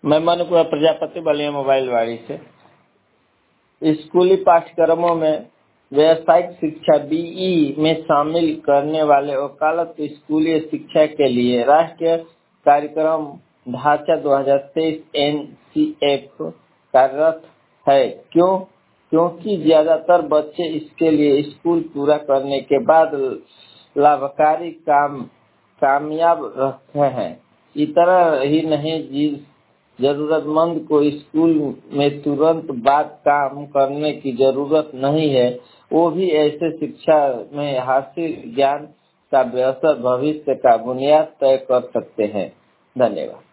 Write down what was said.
मैं मनुकुमार प्रजापति बलिया मोबाइल वाड़ी से। स्कूली पाठ्यक्रमों में व्यावसायिक शिक्षा बीई में शामिल करने वाले वकालत स्कूली शिक्षा के लिए राष्ट्रीय कार्यक्रम ढांचा 2023 NCF कार्यरत है। क्योंकि ज्यादातर बच्चे इसके लिए स्कूल पूरा करने के बाद लाभकारी कामयाब रहते हैं। इतना ही नहीं, जिस जरूरतमंद को स्कूल में तुरंत बाद काम करने की जरूरत नहीं है, वो भी ऐसे शिक्षा में हासिल ज्ञान का बेहतर भविष्य का बुनियाद तय कर सकते हैं। धन्यवाद।